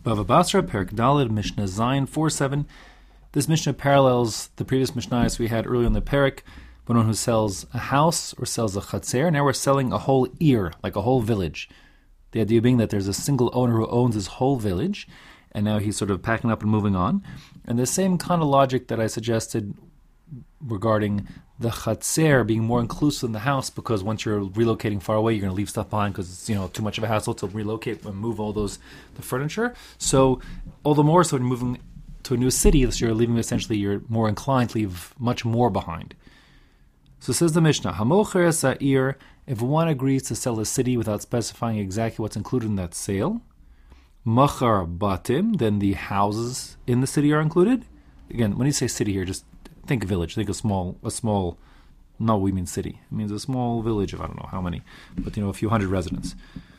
Bava Basra, Perik Daled, Mishnah Zayin 4-7. This Mishnah parallels the previous Mishnahs we had earlier in the Perik. One who sells a house or sells a chatzer. Now we're selling a whole ear, like a whole village. The idea being that there's a single owner who owns his whole village, and now he's sort of packing up and moving on. And the same kind of logic that I suggested regarding the chatzer being more inclusive than the house, because once you're relocating far away, you're going to leave stuff behind because it's too much of a hassle to relocate and move all the furniture. So all the more so when you're moving to a new city, so you're leaving essentially, you're more inclined to leave much more behind. So says the Mishnah, Hamocher Sa'ir, if one agrees to sell a city without specifying exactly what's included in that sale, Machar Batim, then the houses in the city are included. Again, when you say city here, just think village, think a small, no, we mean city. It means a small village of I don't know how many, but a few hundred residents.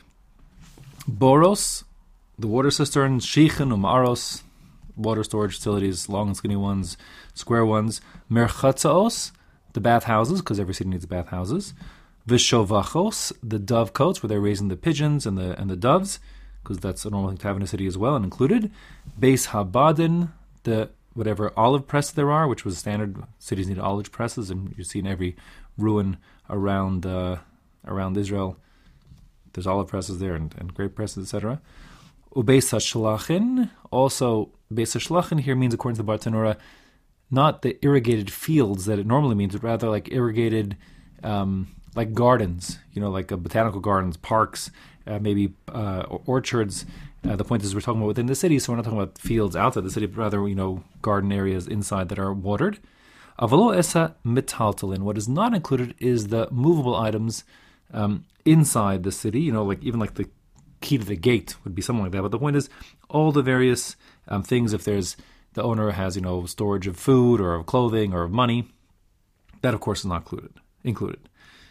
Boros, the water cisterns, Shichen Umaros, water storage facilities, long and skinny ones, square ones, Merchatzaos, the bathhouses, because every city needs bathhouses. Vishovachos, the dovecotes, where they're raising the pigeons and the doves, because that's a normal thing to have in a city as well, and included. Beis Habadin, the whatever olive press there are, which was standard. Cities need olive presses, and you see in every ruin around Israel, there's olive presses there and grape presses, etc. Ubeis HaShlachin, also Beis HaShlachin here means, according to the Bartanura, not the irrigated fields that it normally means, but rather like irrigated, like gardens, like botanical gardens, parks, maybe orchards. The point is we're talking about within the city, so we're not talking about fields outside the city, but rather, garden areas inside that are watered. Avalo esa mitaltalin. What is not included is the movable items inside the city, like even like the key to the gate would be something like that. But the point is all the various things, if there's the owner has, storage of food or of clothing or of money, that of course is not included.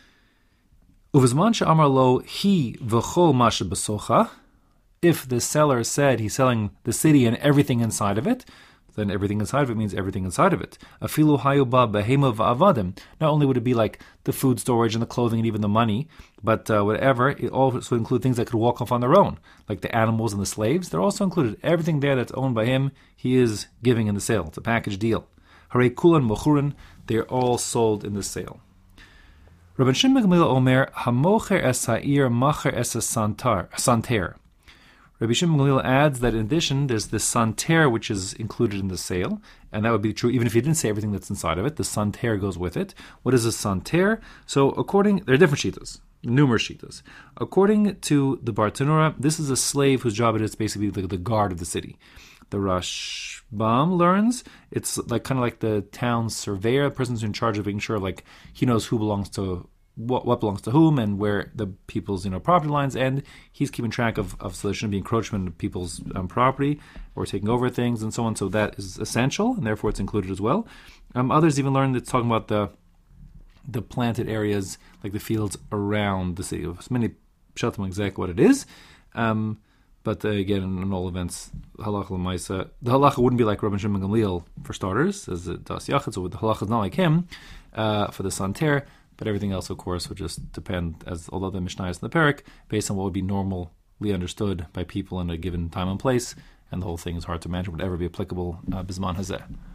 Uvizman she'amar lo hi v'chol masha b'socha. If the seller said he's selling the city and everything inside of it, then everything inside of it means everything inside of it. Afilu hayuba behema v'avadim. Not only would it be like the food storage and the clothing and even the money, but whatever, it also include things that could walk off on their own, like the animals and the slaves. They're also included. Everything there that's owned by him, he is giving in the sale. It's a package deal. Harei kulan mochurin. They're all sold in the sale. Rabban Shimon ben Gamliel Omer hamocher es ha'ir macher es santer. Rabbi Shimon ben Gamliel adds that in addition, there's the santer which is included in the sale, and that would be true even if you didn't say everything that's inside of it. The santer goes with it. What is a santer? So there are different shitas, numerous shitas. According to the Bartanura, this is a slave whose job it is basically the guard of the city. The Rashbam learns it's like kind of like the town surveyor, the person's in charge of making sure like he knows who belongs to what belongs to whom and where the people's property lines end. He's keeping track of so there shouldn't be encroachment of people's property or taking over things and so on. So that is essential, and therefore it's included as well. Others even learn that it's talking about the planted areas, like the fields around the city. Many pshatim exactly what it is. But again, in all events, halacha l'maisa, the halacha wouldn't be like Rabban Shimon ben Gamliel for starters, as it does Yachid. So the halacha is not like him for the santer, but everything else, of course, would just depend, although the Mishnah is in the Perik, based on what would be normally understood by people in a given time and place, and the whole thing is hard to imagine would ever be applicable bisman hazeh.